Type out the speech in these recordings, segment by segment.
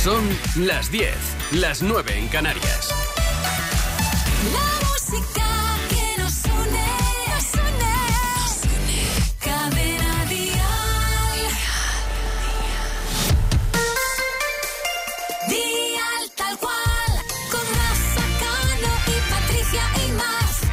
Son las 10, las 9 en Canarias. La música que nos une, Cadena Dial. Dial tal cual, con Rafa Cano y Patricia Imaz.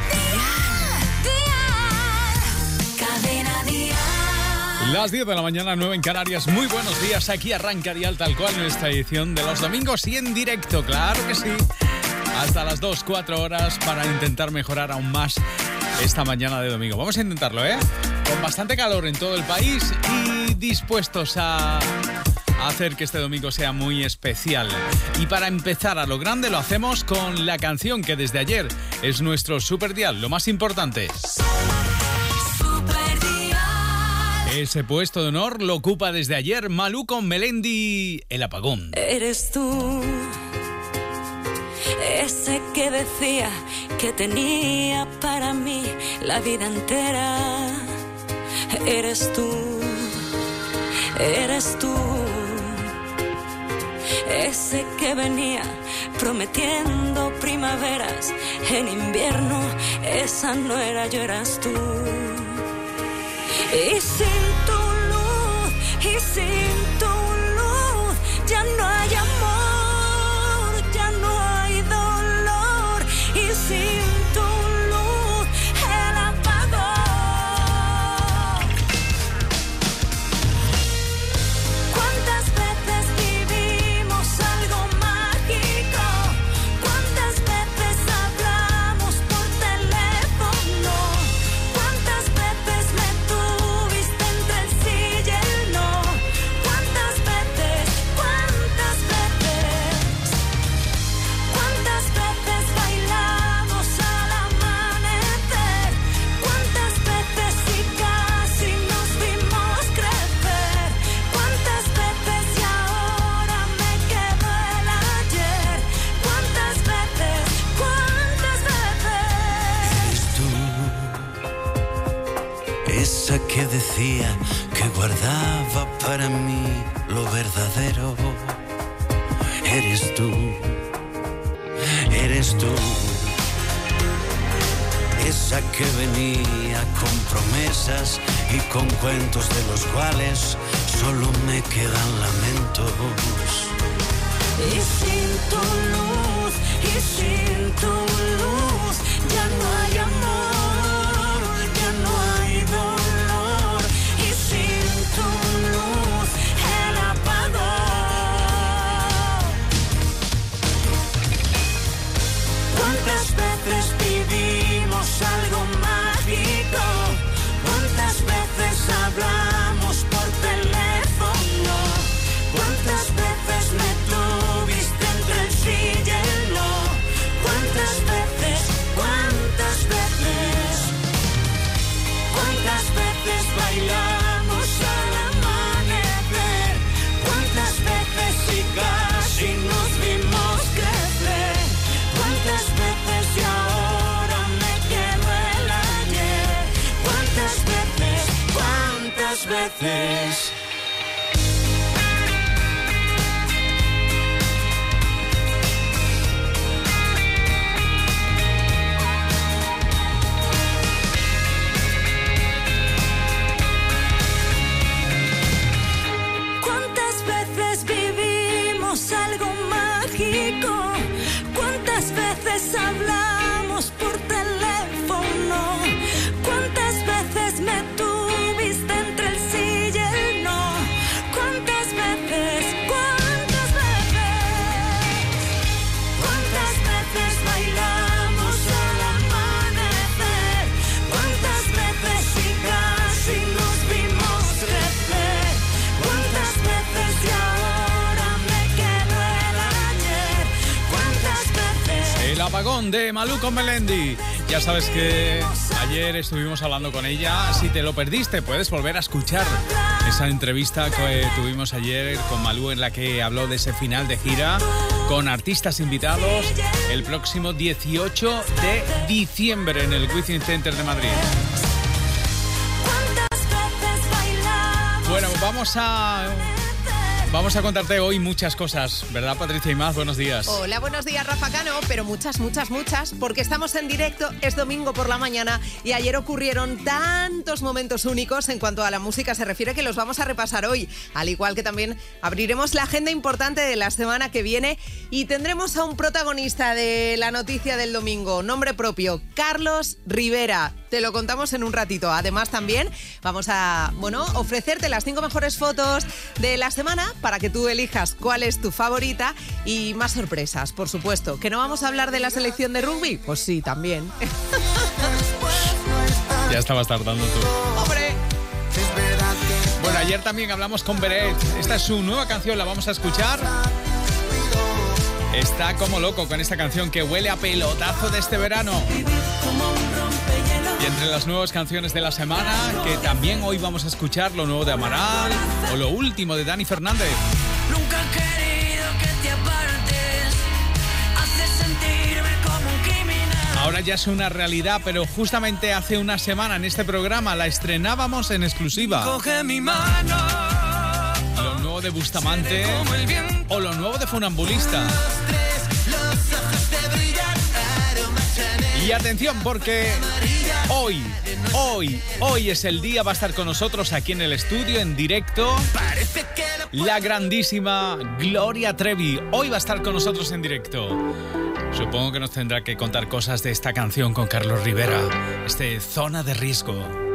Dial, Cadena Dial. Las 10 de la mañana, 9 en Canarias. Muy buenos días. Aquí arranca Dial tal cual, nuestra edición de los domingos y en directo, claro que sí. Hasta las 2, 4 horas para intentar mejorar aún más esta mañana de domingo. Vamos a intentarlo, ¿eh? Con bastante calor en todo el país y dispuestos a hacer que este domingo sea muy especial. Y para empezar a lo grande lo hacemos con la canción que desde ayer es nuestro Super Dial, lo más importante. Ese puesto de honor lo ocupa desde ayer Malú con Melendi, El Apagón. Eres tú, ese que decía que tenía para mí la vida entera. Eres tú, ese que venía prometiendo primaveras en invierno. Esa no era yo, eras tú. Y sin tu luz, ya no hay amor, ya no hay dolor. Y sin tu luz, el apagón. ¿Cuántas veces vivimos algo mágico? ¿Cuántas veces hablamos por teléfono? ¿Cuántas veces me tuviste entre el sí y el no? ¿Cuántas veces? ¿Cuántas veces bailamos al amanecer? ¿Cuántas veces y casi nos vimos crecer? ¿Cuántas veces y ahora me quedo el ayer? ¿Cuántas veces? Eres tú, esa que decía que guardaba para mí lo verdadero. Eres tú, esa que venía con promesas y con cuentos de los cuales solo me quedan lamentos. Y sin tu luz, ya no hay amor, ya no hay dolor. Y sin tu luz, el apagón. ¿Cuántas veces vivimos algo mágico? ¿Cuántas veces hablamos por teléfono? ¿Cuántas veces me tuviste entre el sí y el no? ¿Cuántas veces? ¿Cuántas veces bailamos al amanecer? ¿Cuántas veces y casi nos vimos crecer? ¿Cuántas veces y ahora me quedo el ayer? ¿Cuántas veces? ¿Cuántas veces? ¿Cuántas veces vivimos algo mágico? ¿Cuántas veces hablamos por teléfono? ¿Cuántas veces me tuviste entre el sí y el no? ¿Cuántas veces? ¿Cuántas veces? ¿Cuántas veces bailamos al amanecer? ¿Cuántas veces y casi nos vimos crecer? ¿Cuántas veces y ahora me quedo el ayer? ¿Cuántas veces? El Apagón de Malú con Melendi. Ya sabes que ayer estuvimos hablando con ella. Si te lo perdiste, puedes volver a escuchar esa entrevista que tuvimos ayer con Malú, en la que habló de ese final de gira con artistas invitados el próximo 18 de diciembre en el Within Center de Madrid. Bueno, vamos a Vamos a contarte hoy muchas cosas, ¿verdad, Patricia Imaz? Buenos días. Hola, buenos días, Rafa Cano, pero muchas, porque estamos en directo, es domingo por la mañana y ayer ocurrieron tantos momentos únicos en cuanto a la música se refiere que los vamos a repasar hoy, al igual que también abriremos la agenda importante de la semana que viene y tendremos a un protagonista de la noticia del domingo, nombre propio, Carlos Rivera. Te lo contamos en un ratito. Además, también vamos a, ofrecerte las 5 mejores fotos de la semana para que tú elijas cuál es tu favorita y más sorpresas, por supuesto. ¿Que no vamos a hablar de la selección de rugby? Pues sí, también. Ya estabas tardando tú. ¡Hombre! Bueno, ayer también hablamos con Beret. Esta es su nueva canción, la vamos a escuchar. Está como loco con esta canción que huele a pelotazo de este verano. Y entre las nuevas canciones de la semana, que también hoy vamos a escuchar lo nuevo de Amaral o lo último de Dani Fernández. Nunca he querido que te apartes, haces sentirme como un criminal. Ahora ya es una realidad, pero justamente hace una semana en este programa la estrenábamos en exclusiva. Coge mi mano. Lo nuevo de Bustamante o lo nuevo de Funambulista. Y atención, porque hoy es el día, va a estar con nosotros aquí en el estudio, en directo, la grandísima Gloria Trevi. Hoy va a estar con nosotros en directo. Supongo que nos tendrá que contar cosas de esta canción con Carlos Rivera, Zona de Riesgo.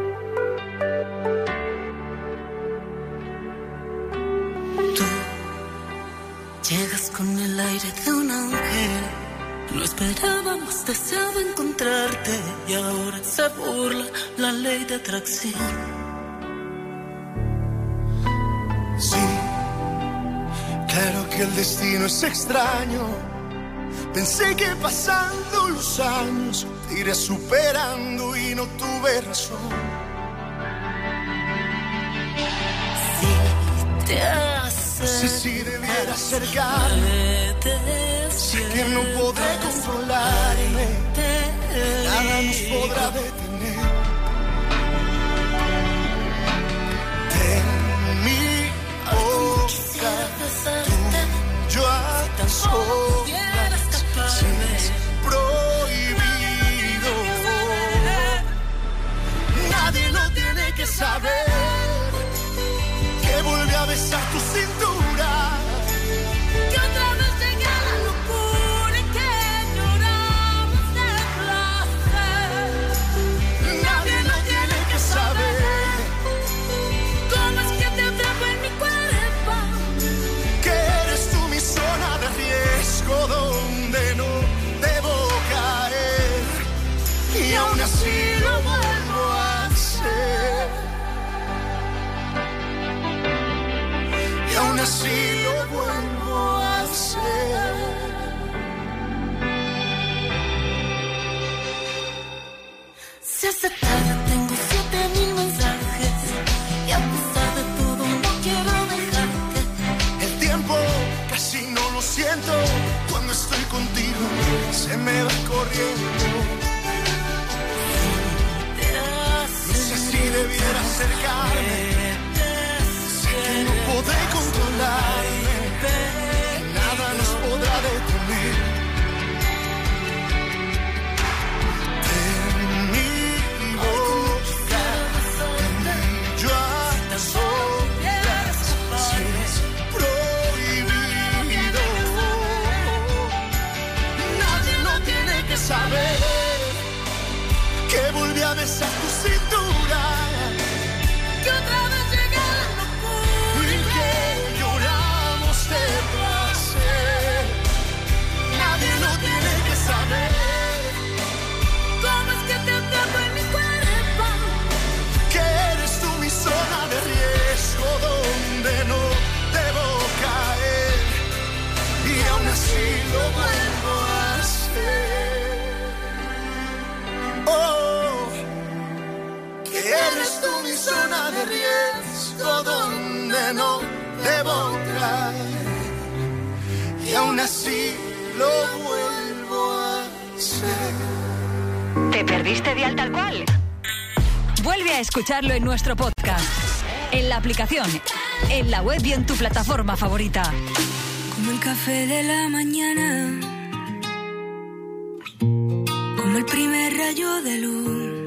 Tú llegas con el aire de un ángel. No esperábamos, deseaba encontrarte y ahora se burla la ley de atracción. Sí, claro que el destino es extraño. Pensé que pasando los años te iré superando y no tuve razón. Si te hace, no sé si debiera acercarme. Sé que no podré controlarme, nada nos podrá detener. En mi boca, tú, yo a tan solas, es prohibido. Nadie lo tiene que saber, que volví a besar tu cintura. que otra vez llegué a la locura y que lloramos de placer. Nadie lo tiene que saber, ¿Cómo es que te atrapo en mi cuerpo? que eres tú mi zona de riesgo donde no debo caer. Y aún así lo vuelvo a hacer. Y aún así lo vuelvo a hacer. Si hace tarde tengo 7000 mensajes y a pesar de todo no quiero dejarte. El tiempo casi no lo siento, cuando estoy contigo se me va corriendo. No sé si debiera acercarme, sé que no podré controlarme, nada nos podrá detener. En mi boca, yo a solas, si es prohibido. Nadie lo tiene que saber, que volví a besar tu cintura. Que otra vez llegué a la locura Y que lloramos de placer. Nadie lo tiene que saber, ¿Cómo es que te atrapo en mi cuerpo? que eres tú mi zona de riesgo donde no debo caer. Y aún así lo vuelvo a hacer. Oh, que eres tú mi zona de riesgo donde no debo caer. Y aún así lo vuelvo a hacer. ¿Te perdiste Dial Tal Cual? Vuelve a escucharlo en nuestro podcast. en la aplicación, en la web y en tu plataforma favorita. Como el café de la mañana, como el primer rayo de luz.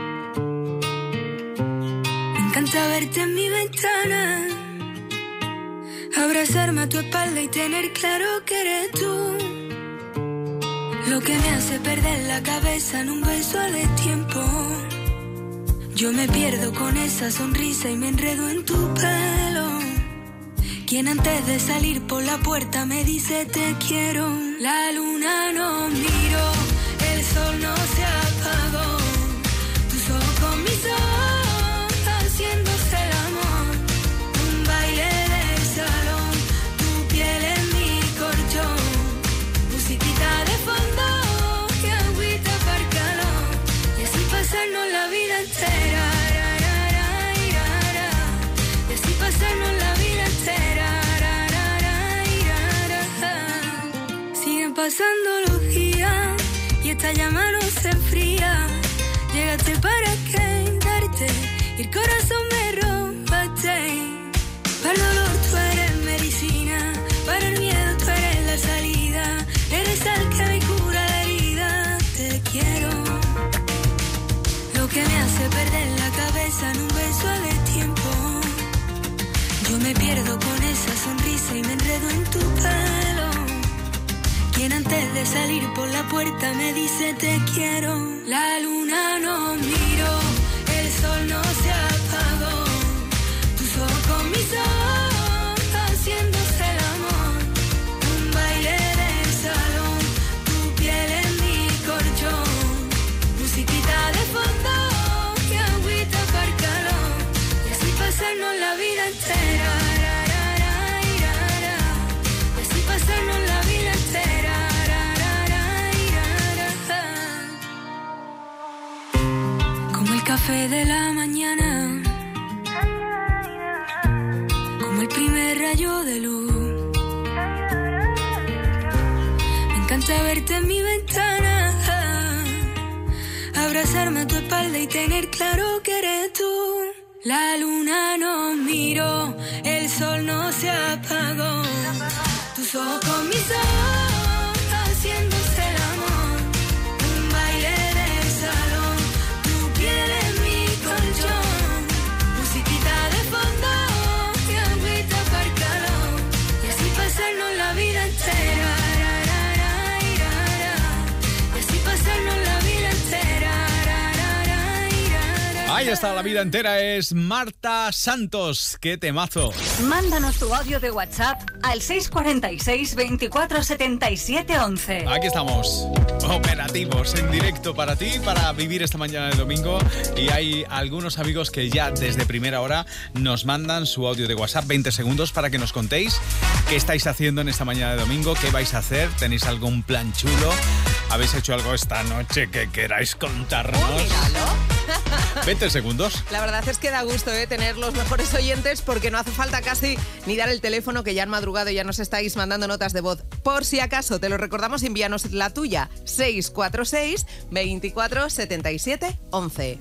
Me encanta verte en mi ventana, abrazarme a tu espalda y tener claro que eres tú. Lo que me hace perder la cabeza en un beso a destiempo. Yo me pierdo con esa sonrisa y me enredo en tu pelo. Quien antes de salir por la puerta me dice te quiero. La luna no miró, el sol no se apagó. Tus ojos con mis ojos, haciéndose el amor. Un baile de salón, tu piel en mi colchón. Musiquita de fondo y agüita para el calor. Y así pasarnos la vida entera. Y así pasarnos la vida entera. Siguen pasando los días y esta llama no se enfría. Llegaste para quedarte y el corazón me robaste. Para el dolor tú eres medicina, para el miedo tú eres la salida. Eres al que me cura la herida. Te quiero. Lo que me hace perder la cabeza en un beso a destiempo. Yo me pierdo con esa sonrisa y me enredo en tu pelo. Quien antes de salir por la puerta me dice te quiero. La luna no miró, el sol no se apagó. Tus ojos con mis ojos, haciéndose el amor. Un baile de salón, tu piel en mi colchón. Musiquita de fondo y agüita para el calor. Y así pasarnos la vida entera. Y así pasarnos la vida entera. Como el café de la mañana, como el primer rayo de luz. Me encanta verte en mi ventana, abrazarme a tu espalda y tener claro que eres tú. La luna no miró, el sol no se apagó. Tus ojos con mis ojos, haciéndose el amor. Un baile de salón, tu piel en mi colchón. Musiquita de fondo y agüita para el calor. Y así pasarnos la vida entera. Y así pasarnos la vida entera. Ahí está, la vida entera. Es Marta Santos. ¡Qué temazo! Mándanos tu audio de WhatsApp al 646 24 77 11. Aquí estamos, operativos, en directo para ti, para vivir esta mañana de domingo. Y hay algunos amigos que ya desde primera hora nos mandan su audio de WhatsApp, 20 segundos, para que nos contéis qué estáis haciendo en esta mañana de domingo, qué vais a hacer, tenéis algún plan chulo, habéis hecho algo esta noche que queráis contarnos. Míralo. 20 segundos. La verdad es que da gusto tener los mejores oyentes, porque no hace falta casi ni dar el teléfono, que ya han madrugado y ya nos estáis mandando notas de voz. Por si acaso, te lo recordamos, envíanos la tuya, 646 24 77 11.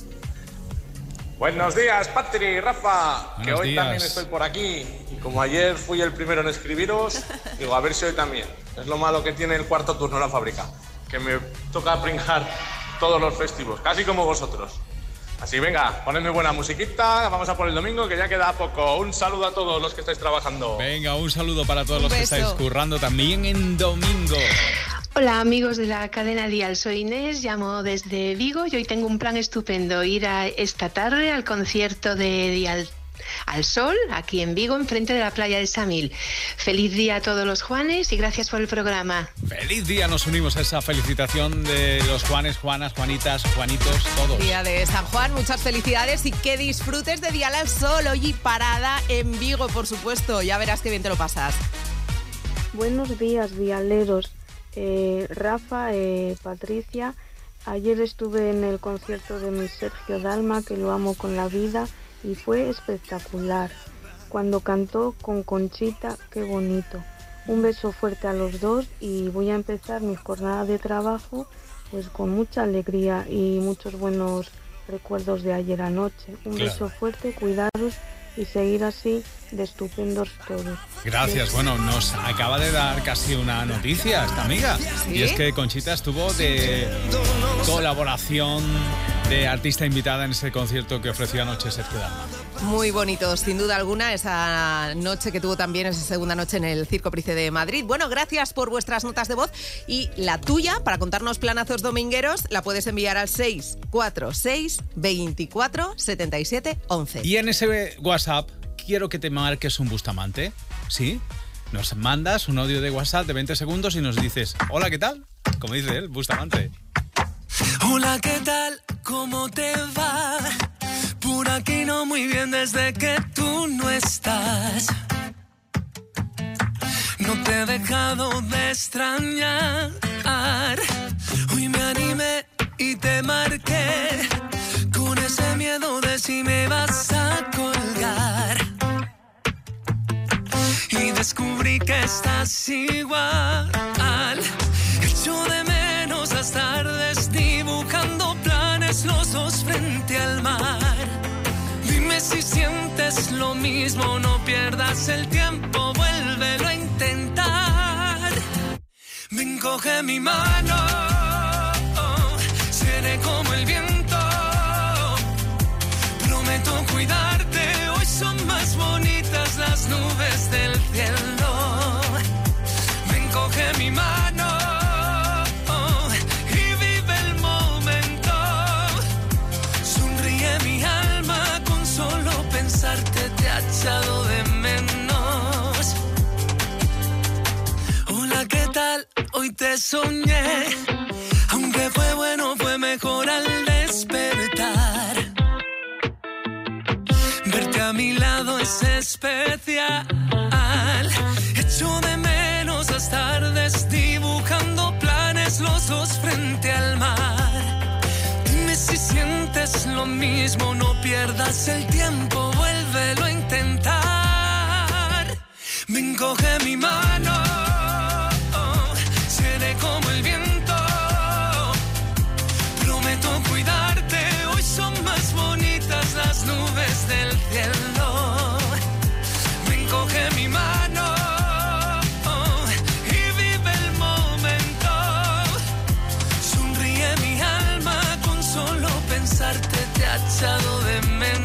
Buenos días, Patri y Rafa, que hoy días. también estoy por aquí. Y como ayer fui el primero en escribiros, digo, a ver si hoy también. Es lo malo que tiene el cuarto turno en la fábrica, que me toca pringar todos los festivos, casi como vosotros. Así, venga, ponedme buena musiquita, vamos a por el domingo, que ya queda poco. Un saludo a todos los que estáis trabajando. Venga, un saludo para todos los que beso. estáis currando también en domingo. Hola amigos de la cadena Dial, soy Inés, llamo desde Vigo y hoy tengo un plan estupendo, ir esta tarde al concierto de Dial al Sol, aquí en Vigo, enfrente de la playa de Samil. Feliz día a todos los Juanes y gracias por el programa. Feliz día, nos unimos a esa felicitación de los Juanes, Juanas, Juanitas, Juanitos, todos. Día de San Juan, muchas felicidades y que disfrutes de Dial al Sol, hoy y parada en Vigo, por supuesto. Ya verás qué bien te lo pasas. Buenos días, dialeros. Rafa, Patricia, ayer estuve en el concierto de mi Sergio Dalma, que lo amo con la vida, y fue espectacular. Cuando cantó con Conchita, qué bonito. Un beso fuerte a los dos y voy a empezar mi jornada de trabajo pues con mucha alegría y muchos buenos recuerdos de ayer anoche. Un beso fuerte, cuidaros y seguir así de estupendos todos. Gracias. Bueno, nos acaba de dar casi una noticia esta amiga. ¿Sí? Y es que Conchita estuvo de colaboración de artista invitada en ese concierto que ofreció anoche Sergio Dalma. Muy bonito, sin duda alguna, esa noche que tuvo también, esa segunda noche en el Circo Price de Madrid. Bueno, gracias por vuestras notas de voz y la tuya, para contarnos planazos domingueros, la puedes enviar al 646 24 77 11. Y en ese WhatsApp quiero que te marques un Bustamante, ¿sí? Nos mandas un audio de WhatsApp de 20 segundos y nos dices, hola, ¿qué tal? Como dice él, Bustamante. Hola, ¿qué tal? ¿Cómo te va? Por aquí no muy bien desde que tú no estás. No te he dejado de extrañar. Hoy me animé y te marqué con ese miedo de si me vas a colgar. Y descubrí que estás igual. Echo de menos las tardes dibujando planes los dos frente al mar. Dime si sientes lo mismo, no pierdas el tiempo, vuélvelo a intentar. Ven, coge mi mano, seré como el viento. Prometo cuidarte, hoy son más bonitas las nubes del cielo. Ven, coge mi mano y vive el momento. Sonríe mi alma, con solo pensarte te ha echado de menos. Hola, ¿qué tal? Hoy te soñé, aunque fue bueno, fue mejor al despertar. Verte a mi lado es especial. Echo de menos las tardes dibujando planes los dos frente al mar. Dime si sientes lo mismo, no pierdas el tiempo, vuélvelo a intentar. Ven, coge mi mano, seré como el viento. Prometo cuidarte, hoy son más bonitas las nubes del cielo. Ven, coge mi mano y vive el momento. Sonríe mi alma, con solo pensarte te ha echado de menos.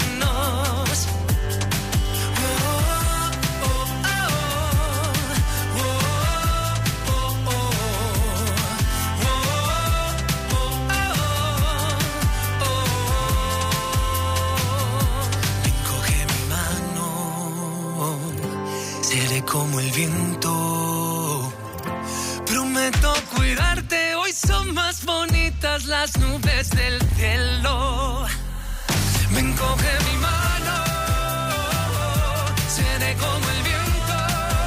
Como el viento, prometo cuidarte, hoy son más bonitas las nubes del cielo. Ven, coge mi mano, seré como el viento.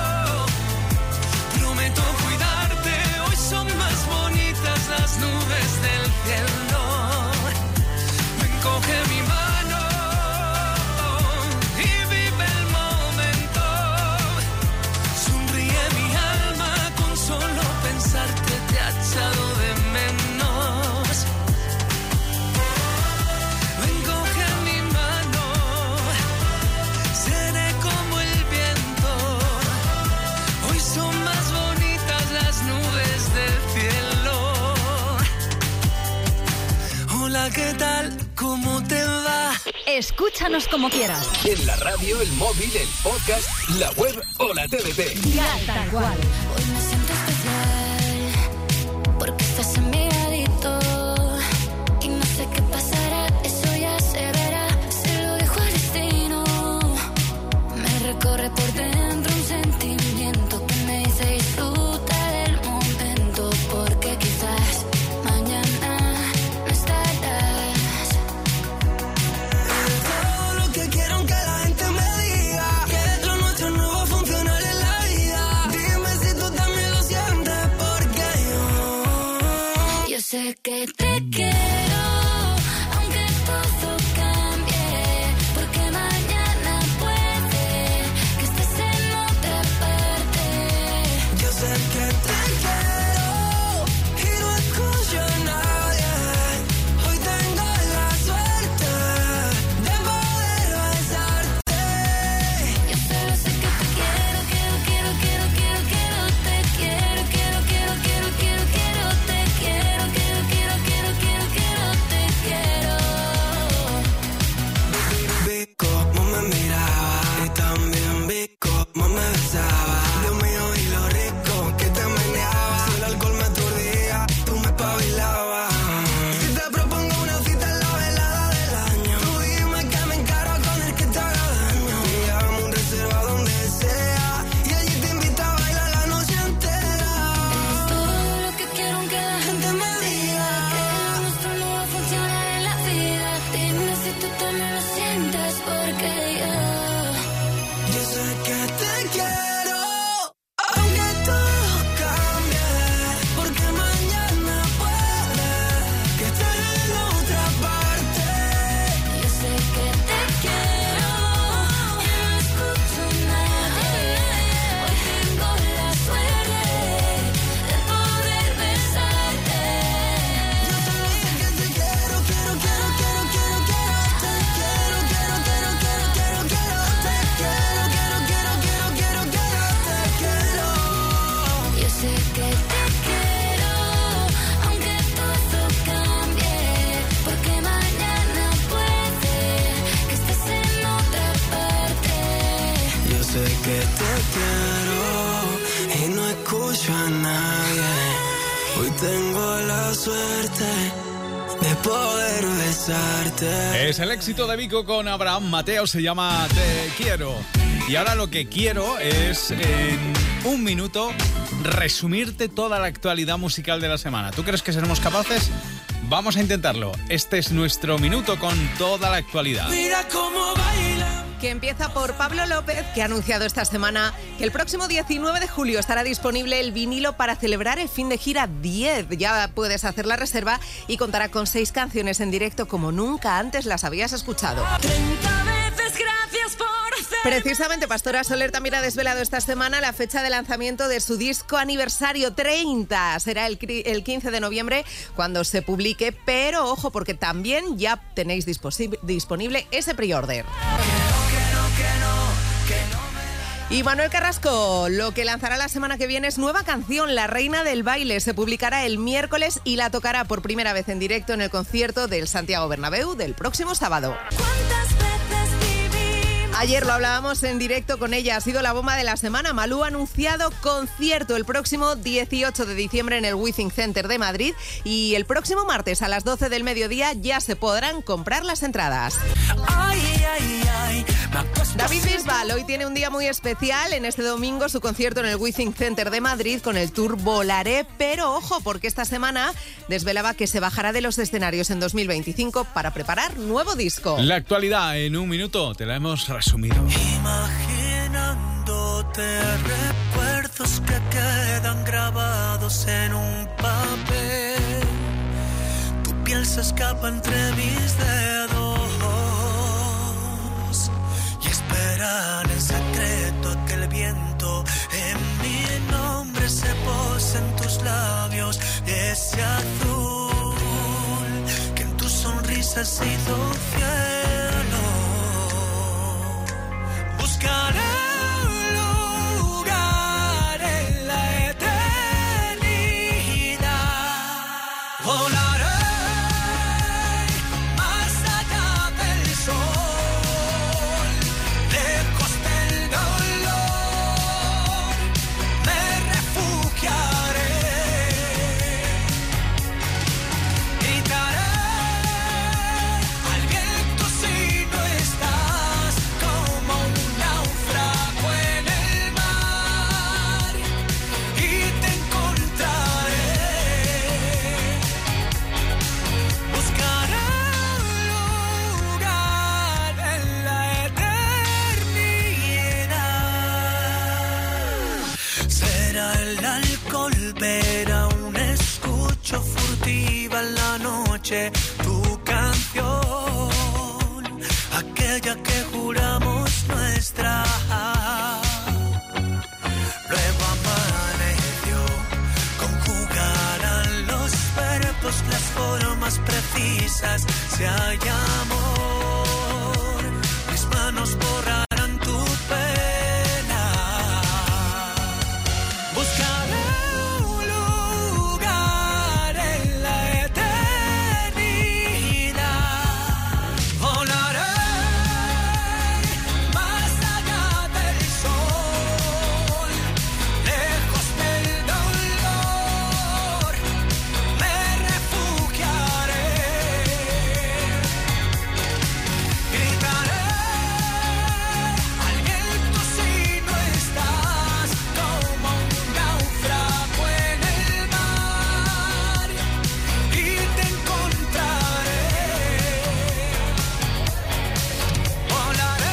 Prometo cuidarte, hoy son más bonitas las nubes del cielo. Ven, coge mi mano. ¿Qué tal? ¿Cómo te va? Escúchanos como quieras. En la radio, el móvil, el podcast, la web o la TDT. Ya tal cual. Hoy me siento especial porque estás en mi ladito y no sé qué pasará, eso ya se verá. Se lo dejo al destino. Me recorre por dentro un sentimiento que me dice disfruta del momento, porque quizás mañana no estarás. Todo lo que quiero que la gente me diga, que lo nuestro no va a funcionar en la vida. Dime si tú también te quiero y no escucho a nadie. Hoy tengo la suerte de poder besarte. Es el éxito de Vico con Abraham Mateo, se llama Te Quiero. Y ahora lo que quiero es, en un minuto, resumirte toda la actualidad musical de la semana. ¿Tú crees que seremos capaces? Vamos a intentarlo. Este es nuestro minuto con toda la actualidad. Mira cómo baila. Que empieza por Pablo López, que ha anunciado esta semana que el próximo 19 de julio estará disponible el vinilo para celebrar el fin de gira 10. Ya puedes hacer la reserva y contará con 6 canciones en directo como nunca antes las habías escuchado. 30 veces gracias por hacer. Precisamente Pastora Soler también ha desvelado esta semana la fecha de lanzamiento de su disco aniversario 30. Será el 15 de noviembre cuando se publique, pero ojo porque también ya tenéis disponible ese pre-order. Y Manuel Carrasco, lo que lanzará la semana que viene es nueva canción, La Reina del Baile. Se publicará el miércoles y la tocará por primera vez en directo en el concierto del Santiago Bernabéu del próximo sábado. Ayer lo hablábamos en directo con ella, ha sido la bomba de la semana. Malú ha anunciado concierto el próximo 18 de diciembre en el Withing Center de Madrid y el próximo martes a las 12 del mediodía ya se podrán comprar las entradas. David Bisbal hoy tiene un día muy especial. En este domingo su concierto en el Withing Center de Madrid con el tour Volaré, pero ojo porque esta semana desvelaba que se bajará de los escenarios en 2025 para preparar nuevo disco. La actualidad en un minuto te la hemos resumido. Imaginándote recuerdos que quedan grabados en un papel. Tu piel se escapa entre mis dedos y esperan en secreto a que el viento en mi nombre se pose en tus labios. Ese azul que en tu sonrisa ha sido cielo. Buscaré un lugar en la eternidad. Volaré más allá del sol, lejos del dolor. Me refugiaré. Gritaré al viento si no estás, como un náufrago en el mar, y te encontraré. Buscaré un lugar en la eternidad. Será el alcohol, verá un escucho furtiva en la noche, tu canción, aquella que juramos nuestra. Luego amaneció, conjugarán los verbos, las formas precisas, si hay amor, mis manos borrarán tu pena. Buscaré un lugar en la eternidad. Volaré más allá del sol, lejos del dolor. Me refugiaré. Gritaré al viento si no estás, como un náufrago en el mar, y te encontraré. Volaré,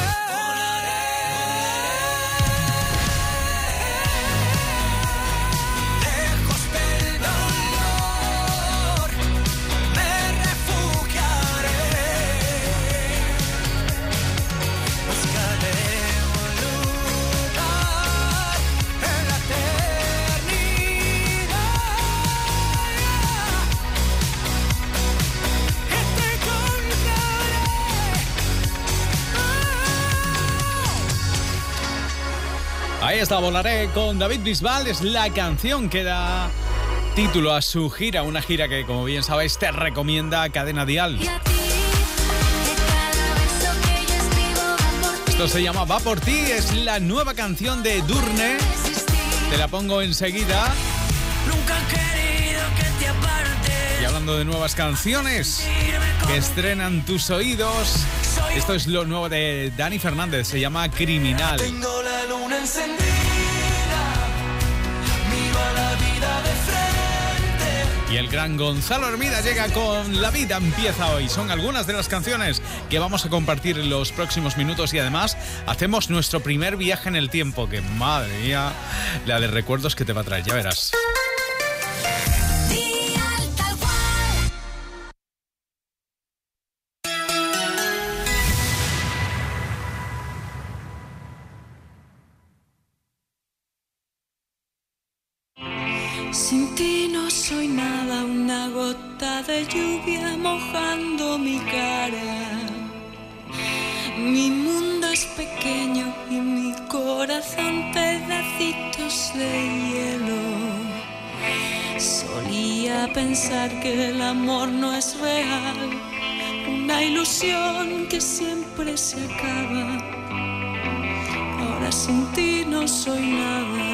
lejos del dolor. Me refugiaré. Buscaré un lugar en la eternidad y te encontraré. Ahí está, Volaré con David Bisbal. Es la canción que da título a su gira, una gira que, como bien sabéis, te recomienda Cadena Dial. Esto se llama Va por ti, es la nueva canción de Edurne. Te la pongo enseguida. Nunca he querido que te apartes. Y hablando de nuevas canciones que estrenan tus oídos, esto es lo nuevo de Dani Fernández, se llama Criminal. Tengo la luna encendida, miro a la vida de frente. Y el gran Gonzalo Hermida llega con La vida empieza hoy. Son algunas de las canciones que vamos a compartir en los próximos minutos y además hacemos nuestro primer viaje en el tiempo, que madre mía, la de recuerdos que te va a traer, ya verás. Sin ti no soy nada, una gota de lluvia mojando mi cara. Mi mundo es pequeño y mi corazón pedacitos de hielo. Solía pensar que el amor no es real, una ilusión que siempre se acaba. Ahora sin ti no soy nada.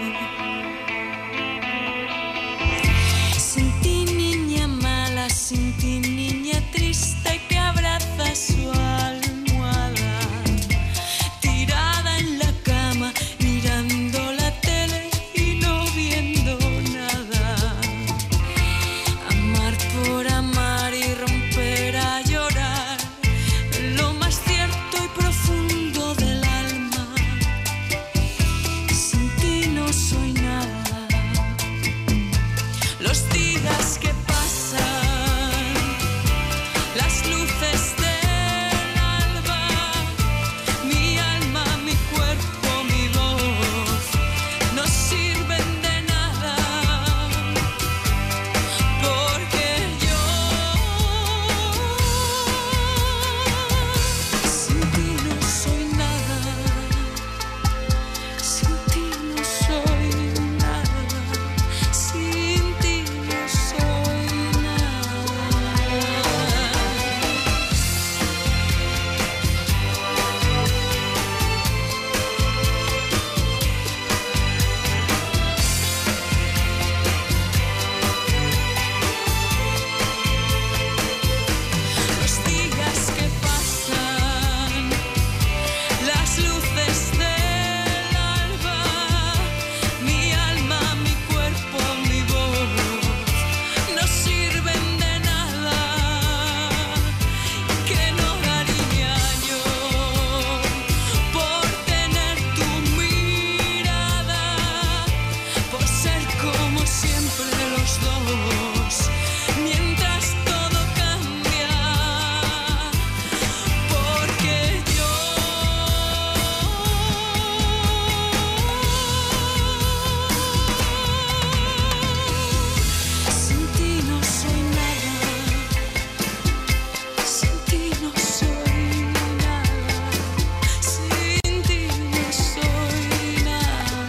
Sin ti niña mala, sin ti niña triste que abraza su almohada, tirada en la cama, mirando la tele y no viendo nada. Amar por amar y romper a llorar, lo más cierto y profundo del alma. Sin ti no soy nada. Los días que pasan, las luces del alba, mi alma, mi cuerpo, mi voz, no sirven de nada, porque yo sin ti no soy nada, sin ti no soy nada, sin ti no soy nada. Los días que pasan, las luces del alba, mi alma, mi cuerpo, mi voz, no sirven de nada. Que no daría yo por tener tu mirada, por ser como siempre los dos, mientras todo cambia, porque yo sin ti no soy nada, sin ti no soy nada, sin ti no soy nada.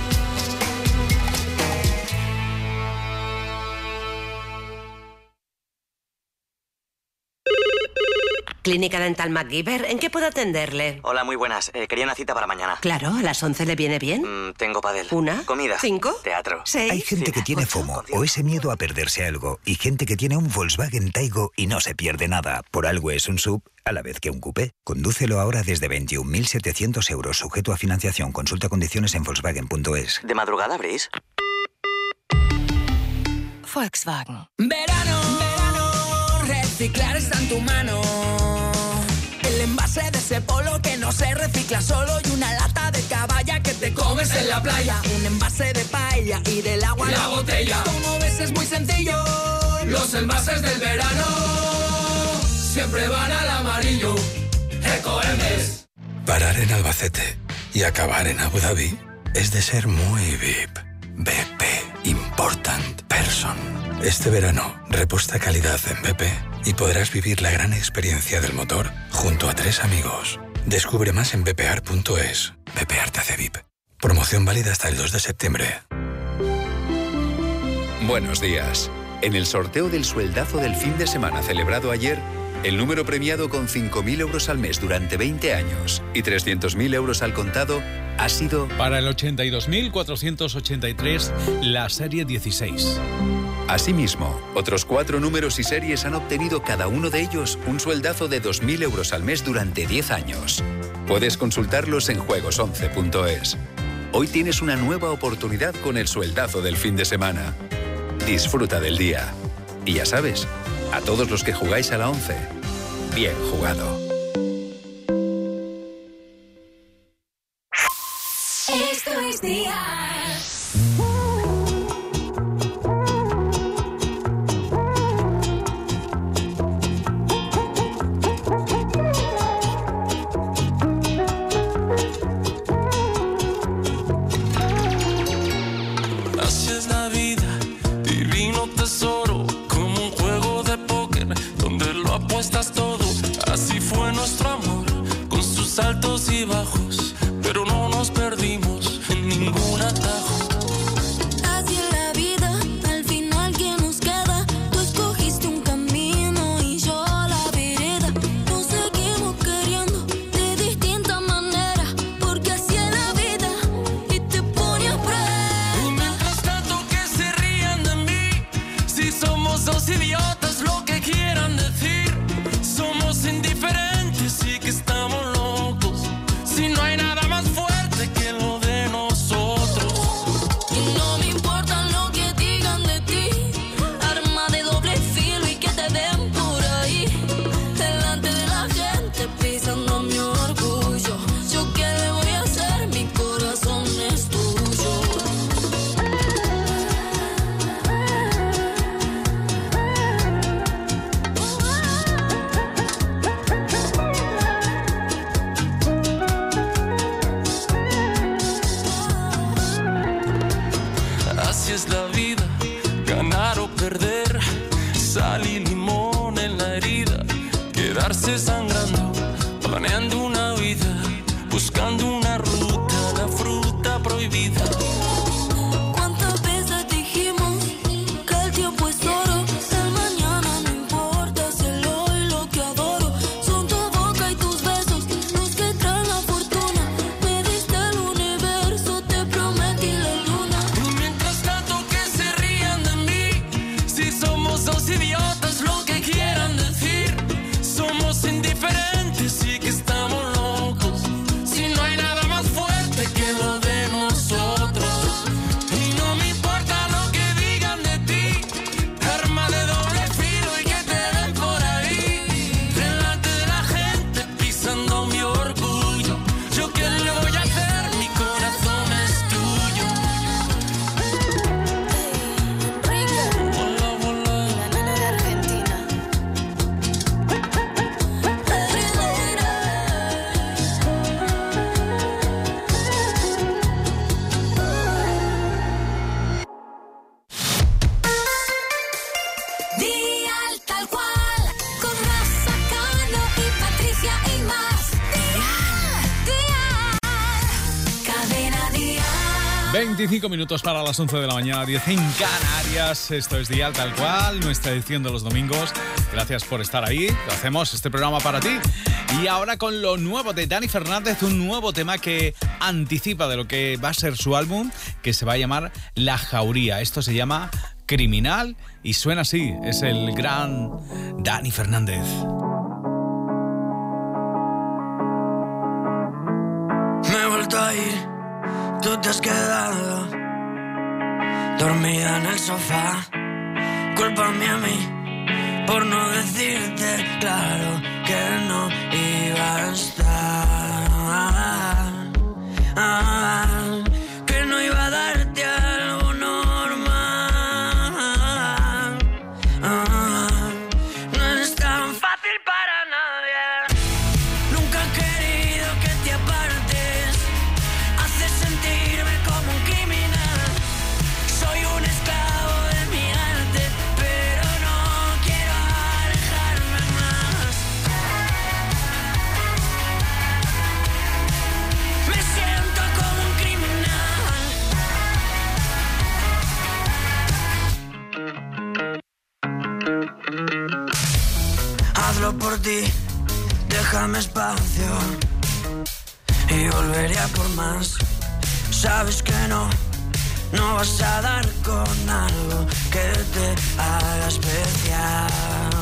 Clínica Dental MacGyver, ¿en qué puedo atenderle? Hola, muy buenas. Quería una cita para mañana. Claro, ¿a las 11 le viene bien? Tengo pádel. ¿Una? Comida. 5. Teatro. 6. Hay gente que tiene FOMO o ese miedo a perderse algo y gente que tiene un Volkswagen Taigo y no se pierde nada. Por algo es un SUV a la vez que un coupé. Condúcelo ahora desde 21.700 euros, sujeto a financiación. Consulta condiciones en Volkswagen.es. ¿De madrugada abrís? Volkswagen. Verano, verano, reciclar está en tu mano. El envase de ese polo que no se recicla solo y una lata de caballa que te comes en la playa. Un envase de paella y del agua La botella. Como ves es muy sencillo. Los envases del verano siempre van al amarillo. Ecoembes. Parar en Albacete y acabar en Abu Dhabi es de ser muy VIP. BP Important Person. Este verano reposta calidad en BP y podrás vivir la gran experiencia del motor junto a 3 amigos. Descubre más en bpar.es. BPAR te hace VIP. Promoción válida hasta el 2 de septiembre. Buenos días. En el sorteo del sueldazo del fin de semana celebrado ayer, El número premiado con 5.000 euros al mes durante 20 años y 300.000 euros al contado ha sido... Para el 82.483, la serie 16. Asimismo, otros 4 números y series han obtenido cada uno de ellos un sueldazo de 2.000 euros al mes durante 10 años. Puedes consultarlos en juegos11.es. Hoy tienes una nueva oportunidad con el sueldazo del fin de semana. Disfruta del día. Y ya sabes, a todos los que jugáis a la 11, bien jugado. Esto es Día. Así es la vida, divino tesoro, como un juego de póker donde lo apuestas todo. Así fue nuestro amor, con sus altos y bajos, pero no nos perdimos en ningún atajo. Así es la vida, al final que nos queda. Tú escogiste un camino y yo la vereda. Nos seguimos queriendo de distinta manera, porque así es la vida y te pone a prueba. Y mientras tanto que se rían de mí, si somos dos idiotas, lo que quieran decir. Somos indiferentes y que estamos locos, si no hay nada más fuerte que lo de nosotros. Y no me importa lo que digan de ti, arma de doble filo y que te den por ahí, delante de la gente pisando mi orgullo. Yo qué le voy a hacer, mi corazón es tuyo. Así es la vida, ganar o perder, sal y limón en la herida, quedarse sangrando, planeando una vida, buscando una ruta, la fruta prohibida. ¿Cuántas veces dijimos que el tiempo es oro? El mañana no importa, es el hoy lo que adoro. Son tu boca y tus besos los que traen la fortuna. Me diste el universo, te prometí la luna. Y mientras tanto que se rían de mí, si somos dos idiotas, lo que quieran decir. Somos indiferentes y que estamos locos, si no hay nada más fuerte que lo de nosotros. Y no me importa lo que digan de ti, arma de doble filo y que te den por ahí, delante de la gente pisando mi orgullo. Yo qué le voy a hacer, mi corazón es tuyo. Hola, hola. La nena de Argentina. Día tal cual, con Rafa, Cano y Patricia y más. Día, cadena Día. 25 minutos para las 11 de la mañana, 10 en Canarias. Esto es Dial Tal Cual, nuestra edición de los domingos. Gracias por estar ahí. Lo hacemos este programa para ti. Y ahora con lo nuevo de Dani Fernández, un nuevo tema que anticipa de lo que va a ser su álbum, que se va a llamar La Jauría. Esto se llama Criminal y suena así. Es el gran Dani Fernández. Me he vuelto a ir, tú te has quedado dormida en el sofá. Culpa mía a mí por no decirte claro que no iba a estar, que no iba a darte algo normal. No es tan fácil para nadie. Nunca he querido que te apartes. Haces sentirme como un criminal. Soy un esclavo de mi arte, pero no quiero alejarme más. y volvería por más. Sabes que no vas a dar con algo que te haga especial.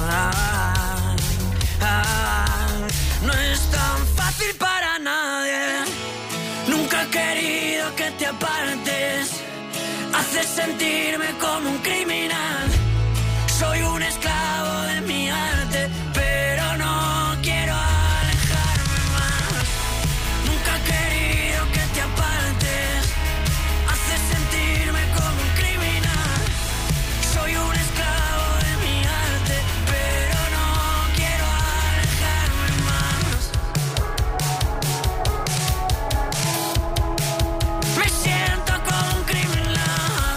No es tan fácil para nadie. Nunca he querido que te apartes. Haces sentirme como un criminal. Soy un esclavo de mi arte, pero no quiero alejarme más. Nunca he querido que te apartes. Haces sentirme como un criminal. Soy un esclavo de mi arte, pero no quiero alejarme más. Me siento como un criminal.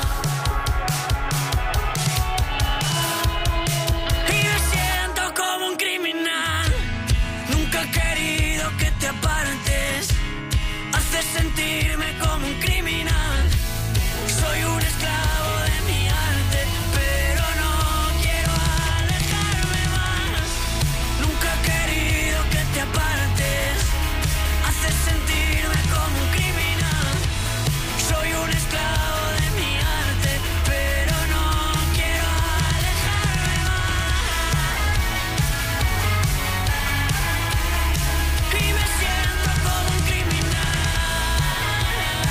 Y me siento como un criminal. Nunca he querido que te apartes. Haces sentirme como un criminal. Soy un esclavo de mi arte, pero no quiero alejarme más. Nunca he querido que te apartes. Haces sentirme como un criminal. Soy un esclavo de mi arte, pero no quiero alejarme más. Y me siento como un criminal.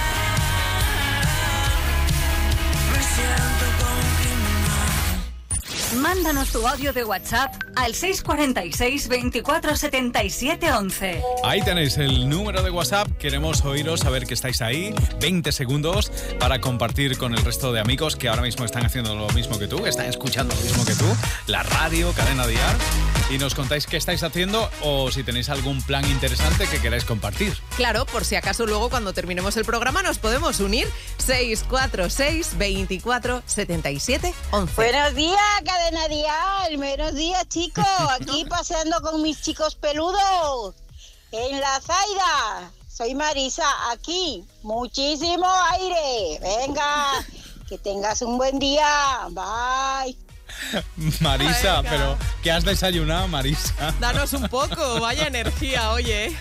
Me siento como un criminal. Mándanos tu audio de WhatsApp al 646 24 77 11. Ahí tenéis el número de WhatsApp. Queremos oíros, saber que estáis ahí. 20 segundos para compartir con el resto de amigos que ahora mismo están haciendo lo mismo que tú, que están escuchando lo mismo que tú, la radio, Cadena Dial. Y nos contáis qué estáis haciendo o si tenéis algún plan interesante que queráis compartir. Claro, por si acaso luego cuando terminemos el programa nos podemos unir. 646 24 77 11. Buenos días, Cadena Dial. Buenos días, chicos. Aquí paseando con mis chicos peludos en la Zaida. Soy Marisa, aquí. Muchísimo aire. Venga, que tengas un buen día. Bye. Marisa, Venga. pero ¿qué has desayunado, Marisa? Danos un poco, vaya energía, oye.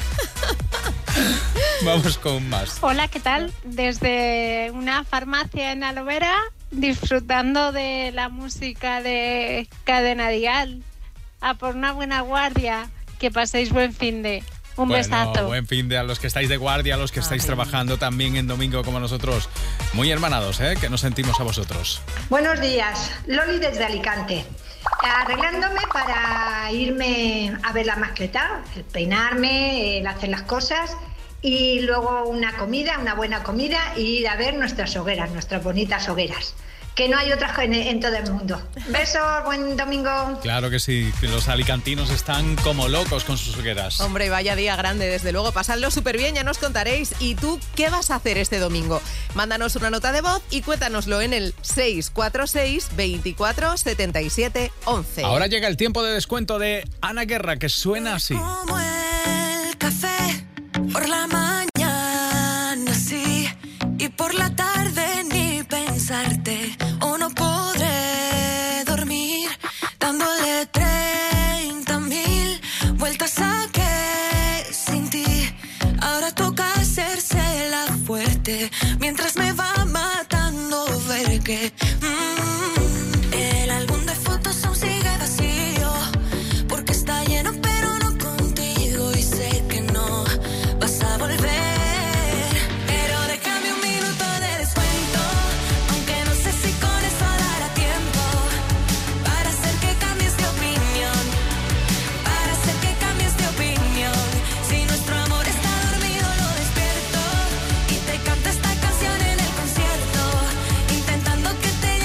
Vamos con más. Hola, ¿qué tal? Desde una farmacia en Alovera, disfrutando de la música de Cadena Dial. A por una buena guardia. Que paséis buen fin de. Un besazo. Buen fin de a los que estáis de guardia, a los que estáis trabajando también en domingo como nosotros. Muy hermanados, que nos sentimos a vosotros. Buenos días, Loli desde Alicante. Arreglándome para irme a ver la mascleta, el peinarme, el hacer las cosas y luego una comida, una buena comida y ir a ver nuestras hogueras, nuestras bonitas hogueras. Que no hay otras en todo el mundo. Besos, buen domingo. Claro que sí, que los alicantinos están como locos con sus hogueras. Hombre, vaya día grande, desde luego. Pasadlo súper bien, ya nos contaréis. ¿Y tú qué vas a hacer este domingo? Mándanos una nota de voz y cuéntanoslo en el 646 24 77 11. Ahora llega el tiempo de descuento de Ana Guerra, que suena así. Como el café por la mañana, sí, y por la tarde ni pensarte, o no podré dormir, dándole 30,000 vueltas a que sin ti. Ahora toca hacerse la fuerte, mientras me va matando ver que el álbum de fotos aún sigue vacío, porque está lleno pero no contigo, y sé que no vas a volver. Pero déjame un minuto de descuento, aunque no sé si con eso dará tiempo, para hacer que cambies de opinión, para hacer que cambies de opinión. Si nuestro amor está dormido lo despierto y te canto esta canción en el concierto, intentando que te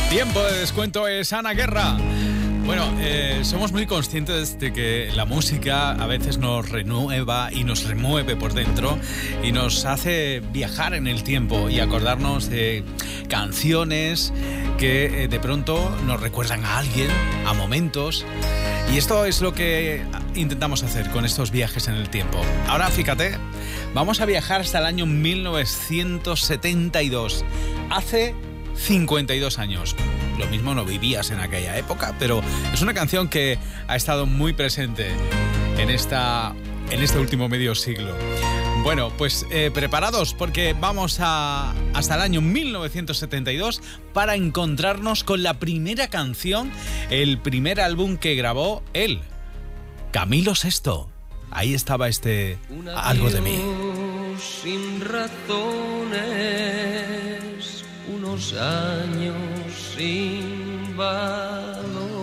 Tiempo de descuento es Ana Guerra. Bueno, somos muy conscientes de que la música a veces nos renueva y nos remueve por dentro y nos hace viajar en el tiempo y acordarnos de canciones que de pronto nos recuerdan a alguien, a momentos. Y esto es lo que intentamos hacer con estos viajes en el tiempo. Ahora, fíjate, vamos a viajar hasta el año 1972. Hace 52 años. Lo mismo no vivías en aquella época, pero es una canción que ha estado muy presente en este último medio siglo. Bueno, pues preparados porque vamos hasta el año 1972 para encontrarnos con la primera canción, el primer álbum que grabó él, Camilo Sesto. Ahí estaba Algo de mí. Sin razones, unos años sin valor.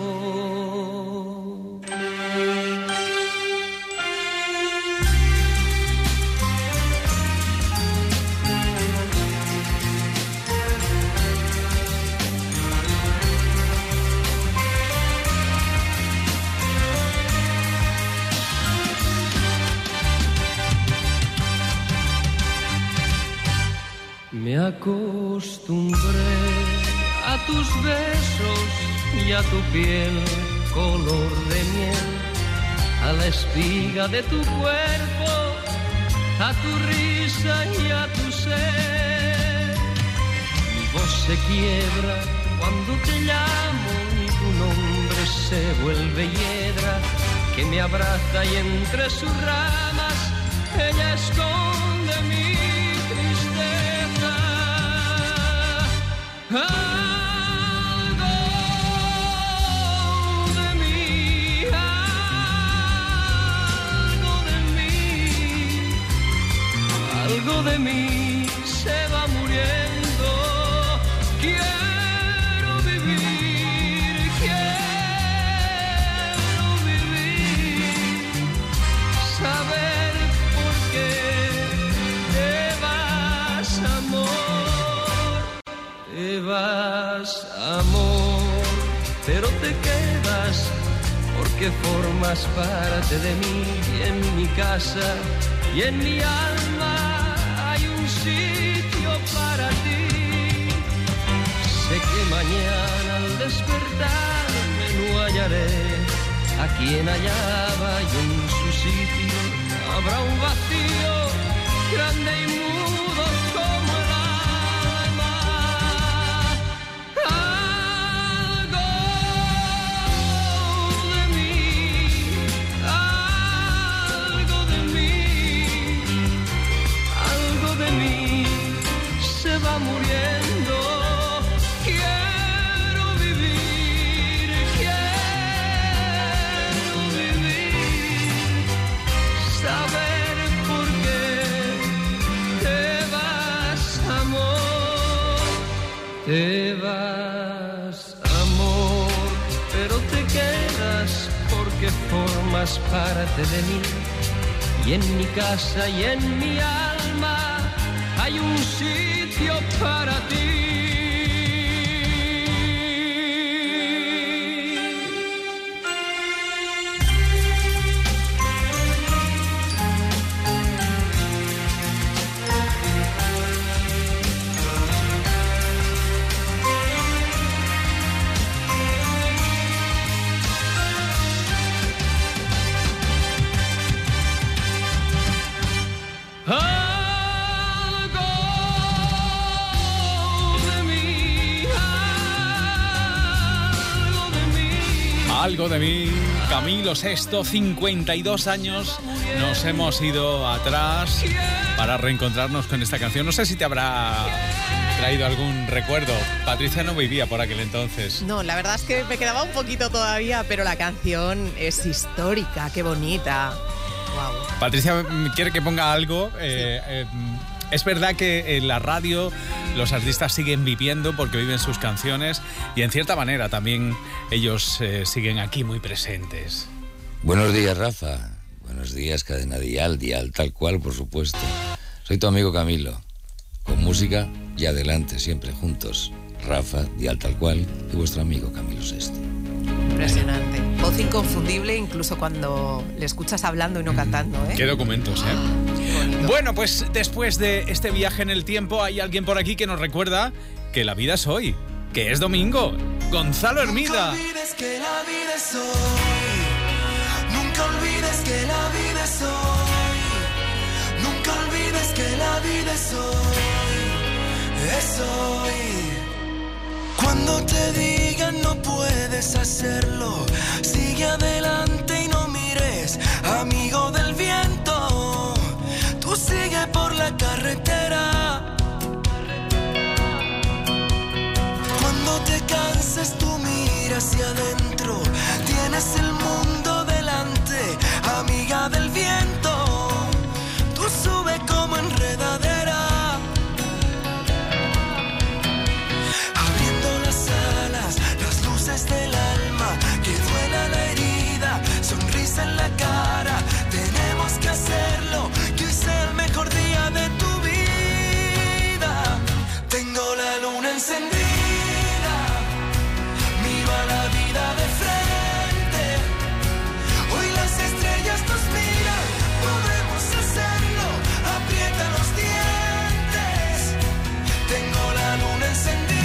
Me acostumbré a tus besos y a tu piel color de miel, a la espiga de tu cuerpo, a tu risa y a tu ser. Mi voz se quiebra cuando te llamo y tu nombre se vuelve hiedra, que me abraza y entre sus ramas ella esconde mi tristeza. Algo de mí, algo de mí se va muriendo. Quiero vivir, saber por qué te vas, amor. Te vas, amor, pero te quedas porque formas parte de mí y en mi casa y en mi alma hay un sitio para ti. Sé que mañana al despertarme no hallaré a quien hallaba y en su sitio habrá un vacío grande y mudo como el alma. Algo de mí, algo de mí se va muriendo. Quiero vivir, saber por qué te vas, amor. Te vas, amor, pero te quedas porque formas parte de mí. Y en mi casa y en mi alma hay un sitio para ti. Algo de mí, Camilo Sesto, 52 años. Nos hemos ido atrás para reencontrarnos con esta canción. No sé si te habrá traído algún recuerdo. Patricia no vivía por aquel entonces. No, la verdad es que me quedaba un poquito todavía, pero la canción es histórica, qué bonita. Wow. Patricia quiere que ponga algo. Es verdad que en la radio los artistas siguen viviendo porque viven sus canciones y en cierta manera también ellos siguen aquí muy presentes. Buenos días, Rafa. Buenos días, Cadena Dial, tal cual, por supuesto. Soy tu amigo Camilo. Con música y adelante, siempre juntos. Rafa, Dial Tal Cual y vuestro amigo Camilo VI. Impresionante. Voz inconfundible incluso cuando le escuchas hablando y no cantando, ¿eh? Qué documentos, ¿eh? Bueno, pues después de este viaje en el tiempo hay alguien por aquí que nos recuerda que la vida es hoy, que es domingo. Gonzalo Hermida. Nunca olvides que la vida es hoy. Nunca olvides que la vida es hoy. Nunca olvides que la vida es hoy. Es hoy. Cuando te digan no puedes hacerlo, sigue adelante y no mires, amigo del viento. Tú sigue por la carretera. Cuando te canses tú mira hacia adentro, tienes el mundo delante, amiga del viento. Tú sube como enredadera. Del alma, que duela la herida, sonrisa en la cara, tenemos que hacerlo, que hoy sea el mejor día de tu vida. Tengo la luna encendida, miro a la vida de frente, hoy las estrellas nos miran, podemos hacerlo, aprieta los dientes. Tengo la luna encendida,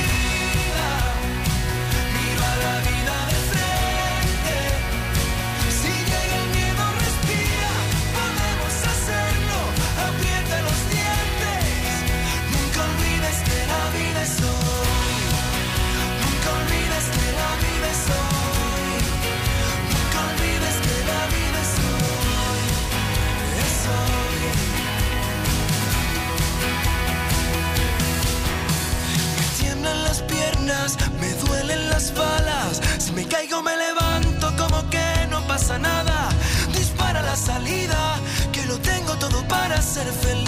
la vida de frente. Si llega el miedo, respira, podemos hacerlo, aprieta los dientes. Nunca olvides que la vida es hoy. Nunca olvides que la vida es hoy. Nunca olvides que la vida es hoy. Es hoy. Me tiemblan las piernas, me duelen las balas. Si me caigo me levanto como que no pasa nada. Dispara la salida, que lo tengo todo para ser feliz.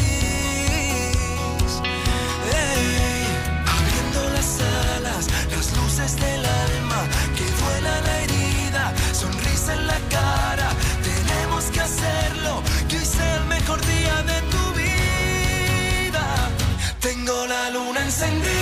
Ey, abriendo las alas, las luces del alma, que duela la herida, sonrisa en la cara. Tenemos que hacerlo, que hoy sea el mejor día de tu vida. Tengo la luna encendida,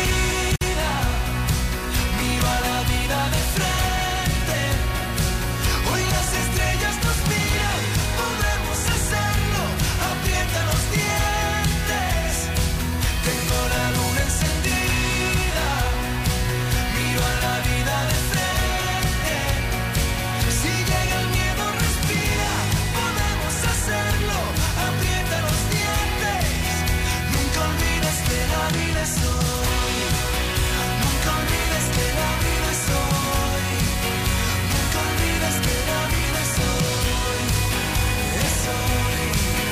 la vida de frente, hoy las estrellas nos miran, podemos hacerlo, aprieta los dientes. Tengo la luna encendida, miro a la vida de frente. Si llega el miedo respira, podemos hacerlo, aprieta los dientes. Nunca olvides que la vida es hoy. Nunca olvides que la vida es hoy. Nunca olvides que la vida es hoy. Es hoy.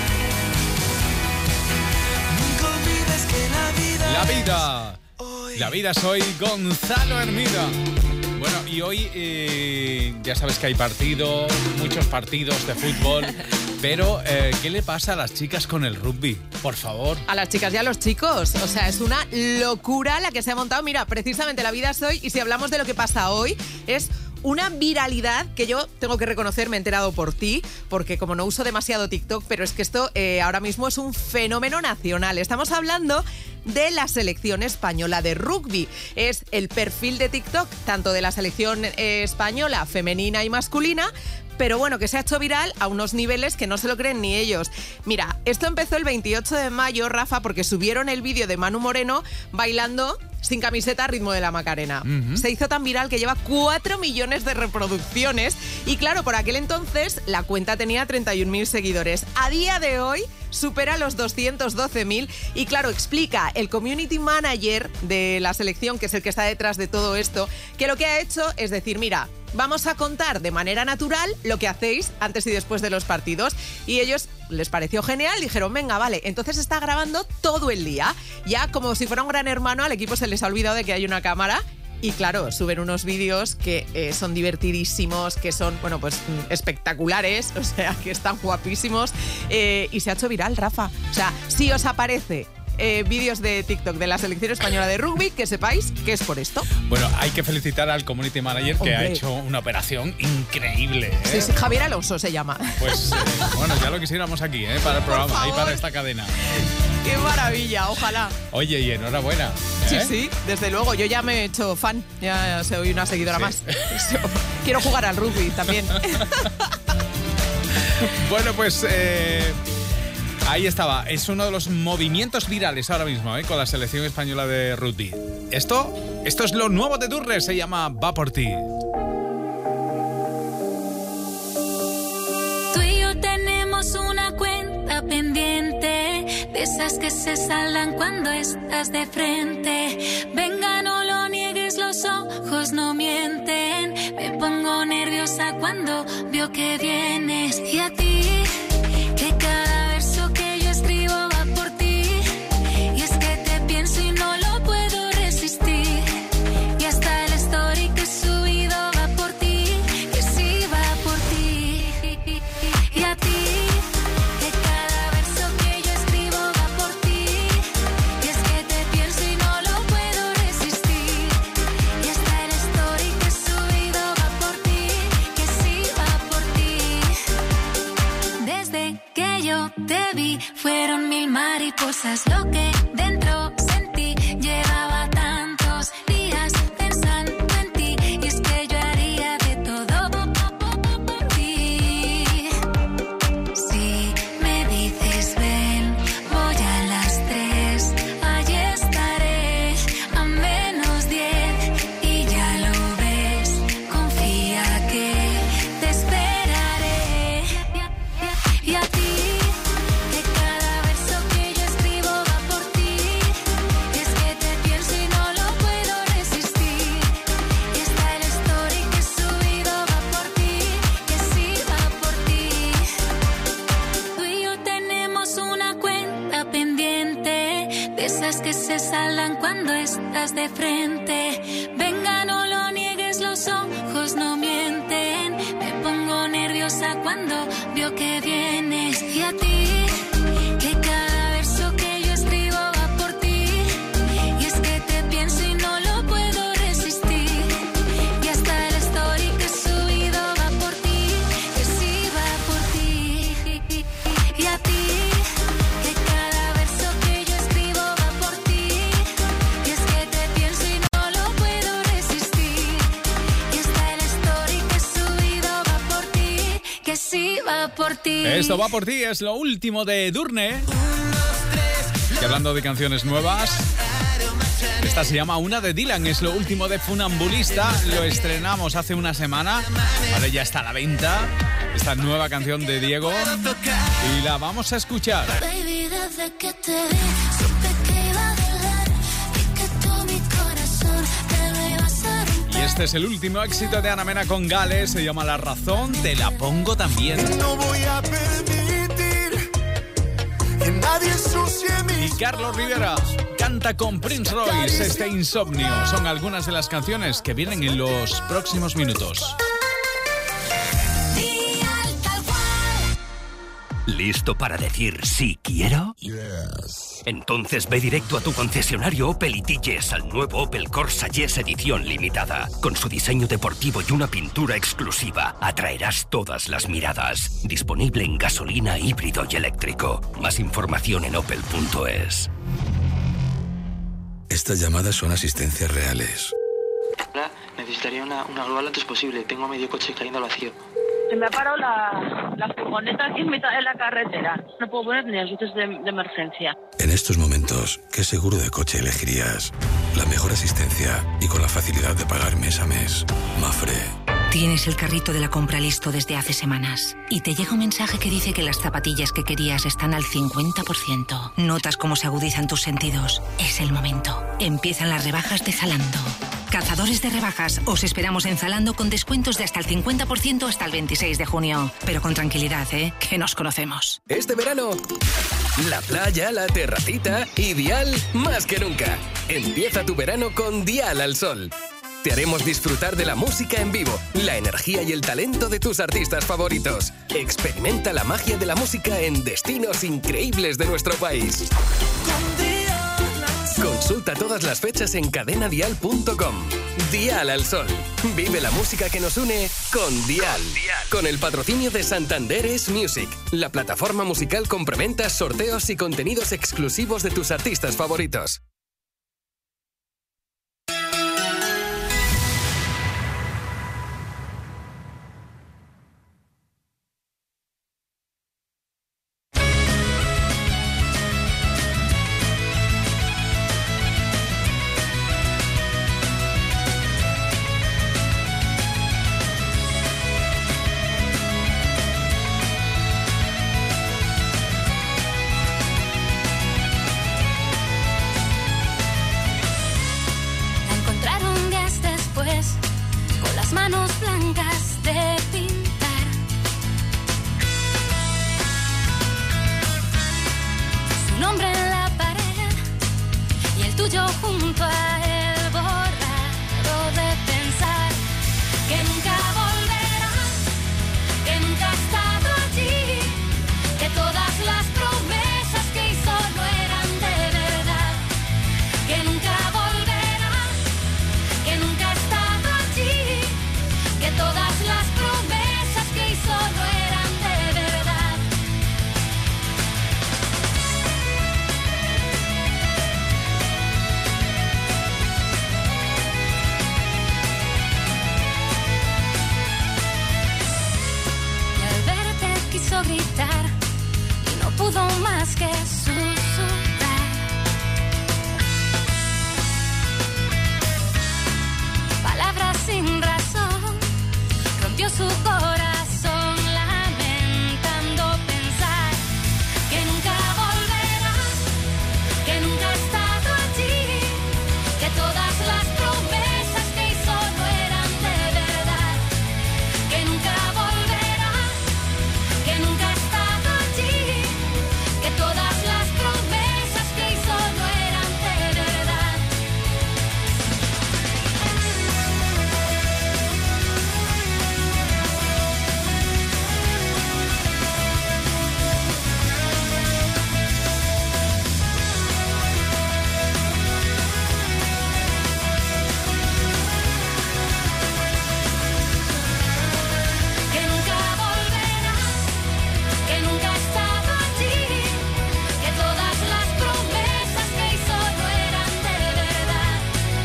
Nunca olvides que la vida La vida es hoy, Gonzalo Hermida. Bueno, y hoy ya sabes que hay muchos partidos de fútbol. Pero, ¿qué le pasa a las chicas con el rugby? Por favor. A las chicas y a los chicos. O sea, es una locura la que se ha montado. Mira, precisamente la vida es hoy. Y si hablamos de lo que pasa hoy, es una viralidad que yo tengo que reconocer, me he enterado por ti, porque como no uso demasiado TikTok, pero es que esto ahora mismo es un fenómeno nacional. Estamos hablando de la selección española de rugby. Es el perfil de TikTok, tanto de la selección española femenina y masculina, pero bueno, que se ha hecho viral a unos niveles que no se lo creen ni ellos. Mira, esto empezó el 28 de mayo, Rafa, porque subieron el vídeo de Manu Moreno bailando sin camiseta a ritmo de la Macarena. Se hizo tan viral que lleva 4 millones de reproducciones y claro, por aquel entonces la cuenta tenía 31.000 seguidores. A día de hoy supera los 212.000 y claro, explica el community manager de la selección, que es el que está detrás de todo esto, que lo que ha hecho es decir, mira, vamos a contar de manera natural lo que hacéis antes y después de los partidos. Y ellos les pareció genial, dijeron, venga, vale. Entonces está grabando todo el día. Ya como si fuera un gran hermano, al equipo se les ha olvidado de que hay una cámara. Y claro, suben unos vídeos que son divertidísimos, que son, bueno, pues espectaculares, o sea, que están guapísimos. Y se ha hecho viral, Rafa. O sea, si os aparece vídeos de TikTok de la selección española de rugby, que sepáis que es por esto. Bueno, hay que felicitar al community manager que ha hecho una operación increíble, ¿eh? Sí, sí, Javier Alonso se llama. Pues bueno, ya lo quisiéramos aquí, para el programa y para esta cadena. ¡Qué maravilla! Ojalá. Oye, y enhorabuena. Sí, sí, desde luego. Yo ya me he hecho fan. Ya soy una seguidora más. Quiero jugar al rugby también. Bueno, pues ahí estaba. Es uno de los movimientos virales ahora mismo, con la selección española de rugby. Esto es lo nuevo de Durne, se llama Va por ti. Tú y yo tenemos una cuenta pendiente, de esas que se saldan cuando estás de frente. Venga, no lo niegues, los ojos no mienten. Me pongo nerviosa cuando veo que vienes. Y a ti, que cada verso que yo escribo va por ti. Y es que te pienso y no lo puedo resistir. Y hasta el story que he subido va por ti, que sí va por ti. Y a ti, que cada verso que yo escribo va por ti. Y es que te pienso y no lo puedo resistir. Y hasta el story que he subido va por ti, que sí va por ti. Desde que yo te vi, fueron 1000 mariposas lo que dentro sentí. Llevaba tantos días pensando en ti, y es que yo haría de todo por ti. Si me dices ven, voy a las 3, allí estaré a menos 10. Y ya lo ves, confía que te esperaré. Y a ti, que cada verso que yo escribo va por ti. Y es que te pienso y no lo puedo resistir. Y está el story que he subido va por ti, que sí va por ti. Tú y yo tenemos una cuenta pendiente, de esas que se saldan cuando estás de frente. Venga, no lo niegues, los ojos no mienten. Me pongo nerviosa cuando veo que vienes. Y a ti, que cada verso que yo escribo va por ti. Y es que te pienso y no lo puedo resistir. Y hasta el story que he subido va por ti, que sí va por ti. Y a ti, que cada verso que yo escribo va por ti. Y es que te pienso y no lo puedo resistir. Y hasta el story que he subido va por ti, que sí va por ti. Esto va por ti, es lo último de Durne. Y hablando de canciones nuevas, esta se llama Una de Dylan, es lo último de Funambulista. Lo estrenamos hace una semana, ahora ya está a la venta esta nueva canción de Diego y la vamos a escuchar. Baby, desde que te vi, supe que iba a doler y que tú mi corazón te lo ibas a romper. Y este es el último éxito de Ana Mena con Gales, se llama La Razón, te la pongo también. No voy a permitir que nadie ensucie Y Carlos Rivera canta con Prince Royce este Insomnio. Son algunas de las canciones que vienen en los próximos minutos. ¿Listo para decir sí quiero? Yes. Entonces ve directo a tu concesionario Opel y di yes al nuevo Opel Corsa Yes edición limitada. Con su diseño deportivo y una pintura exclusiva, atraerás todas las miradas. Disponible en gasolina, híbrido y eléctrico. Más información en opel.es. Estas llamadas son asistencias reales. Hola, necesitaría una grúa lo antes posible. Tengo medio coche cayendo al vacío. Se me ha parado la furgoneta aquí en mitad de la carretera. No puedo poner ni las luces de emergencia. En estos momentos, ¿qué seguro de coche elegirías? La mejor asistencia y con la facilidad de pagar mes a mes. Mafre. Tienes el carrito de la compra listo desde hace semanas y te llega un mensaje que dice que las zapatillas que querías están al 50%. Notas cómo se agudizan tus sentidos. Es el momento. Empiezan las rebajas de Zalando. Cazadores de rebajas, os esperamos en Zalando con descuentos de hasta el 50% hasta el 26 de junio. Pero con tranquilidad, que nos conocemos. Este verano, la playa, la terracita y Dial más que nunca. Empieza tu verano con Dial al Sol. Te haremos disfrutar de la música en vivo, la energía y el talento de tus artistas favoritos. Experimenta la magia de la música en destinos increíbles de nuestro país. Con Consulta todas las fechas en cadenadial.com. Dial al Sol. Vive la música que nos une con Dial. Con el patrocinio de Santander Es Music, la plataforma musical con preventas, sorteos y contenidos exclusivos de tus artistas favoritos. Manos blancas de pintar. Su nombre en la pared y el tuyo junto